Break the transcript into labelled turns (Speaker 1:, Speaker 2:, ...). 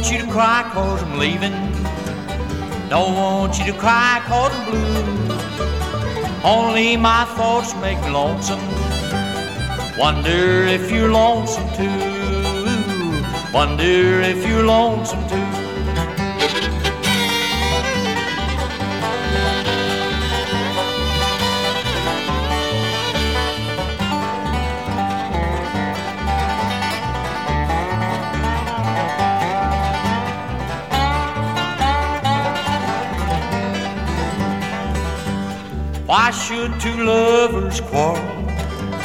Speaker 1: want you to cry 'cause I'm leaving. Don't want you to cry 'cause I'm blue. Only my thoughts make me lonesome. Wonder if you're lonesome too. Wonder if you're lonesome too. Why should two lovers quarrel